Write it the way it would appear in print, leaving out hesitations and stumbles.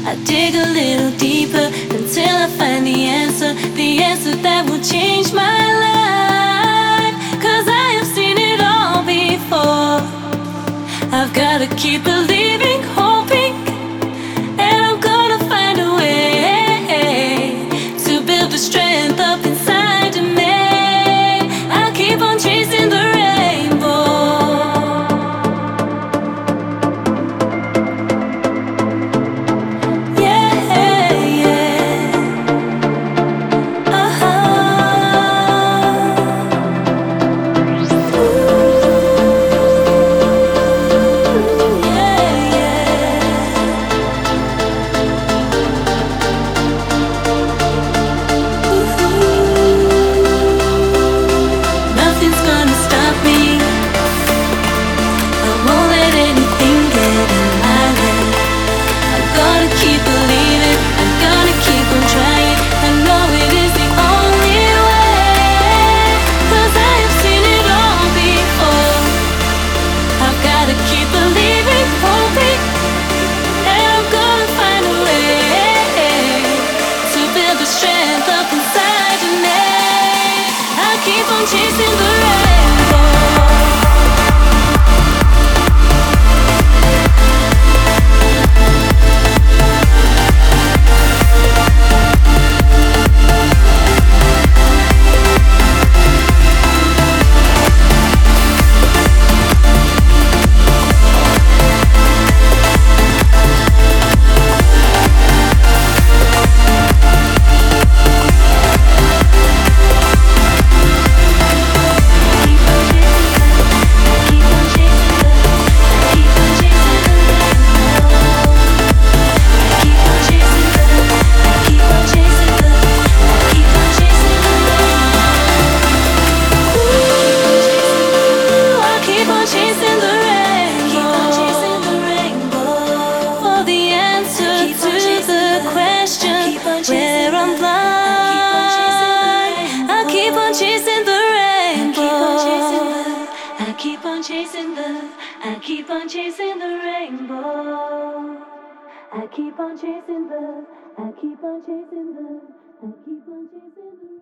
I dig a little deeper until I find the answer that will change my life. 'Cause I have seen it all before. I've gotta keep believing, hoping, and I'm gonna find a way to build the strength up inside of me. I'll keep on chasing the rainbow. Keep on chasing the rainbow. Where I'm blind, I keep on chasing the rainbow. I keep on chasing the rainbow. I keep on chasing the, I keep on chasing the, I keep on chasing the